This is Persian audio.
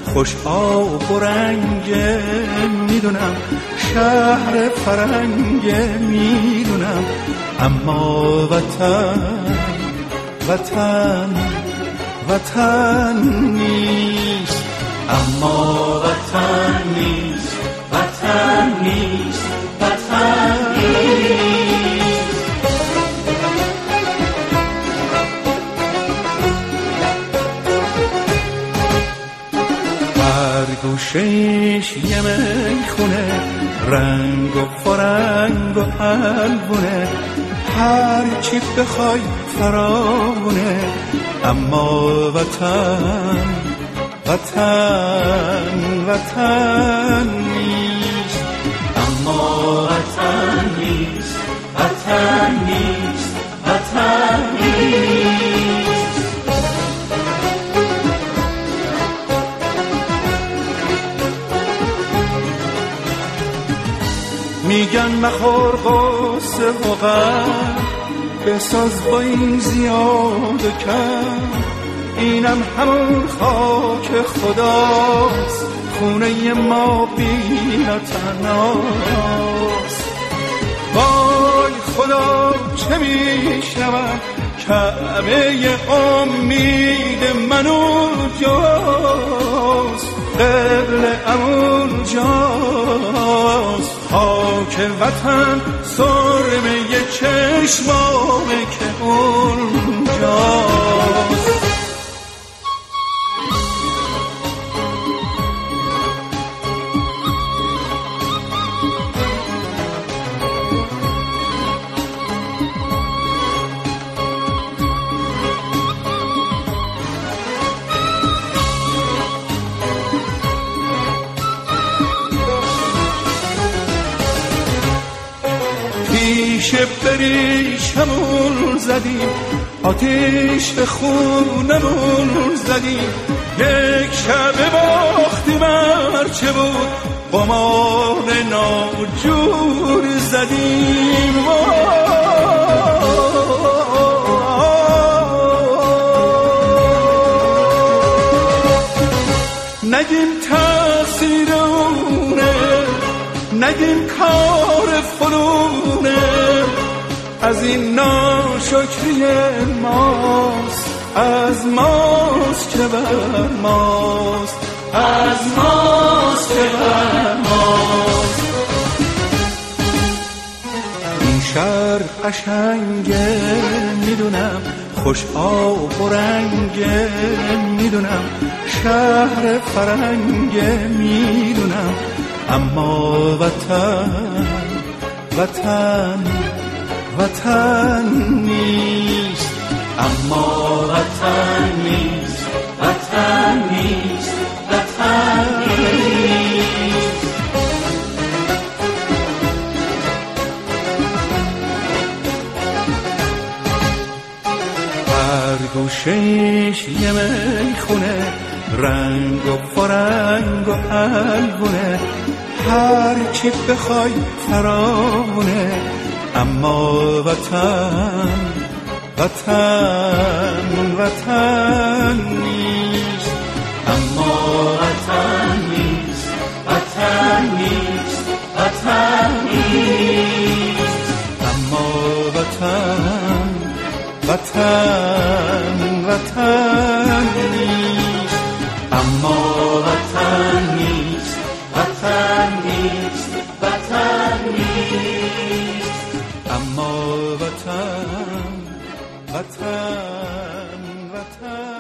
خوش آب و رنگ میدونم، شهر فرنگ میدونم، اما وطن نیست، اما وطن نیست، وطن نیست، وطن نیست. بر گوشش یه میخونه، رنگ و فرنگ و حلونه، هر چی بخوای فراونه، اما وطن نیست، اما وطن نیست، وطن نیست، وطن نیست. میگن مخور غصه و غم، بساز با این زیاده کم، اینم همون خاک خداست، خونه ما بی تناست. وای خدا چه میشنوم، کعبه امید من اونجاست، قبله اونجاست، خاک وطن سرمه چشمامه که اونجاست. پیش بریشمون زدیم، آتیش به خونمون زدیم، یک شب باختیم هرچه بود، قمار ناجور زدیم. نگیم تأثیر اونه، نگیم کار فنونه، از این ناشکری ماست، از ماست که بر ماست، از ماست که بر ماست. این شهر قشنگه میدونم، خوش آب و رنگه میدونم، شهر فرنگه میدونم، اما وطن نیست، اما وطن نیست، وطن نیست، وطن نیست. بر گوشش یه میخونه، رنگ و فرنگ و حلونه، هر چی بخوای فراونه، اما وطن نیست، اما وطن نیست، وطن نیست، وطن نیست، اما وطن نیست، اما وطن نیست، وطن نیست، وطن نیست، اما وطن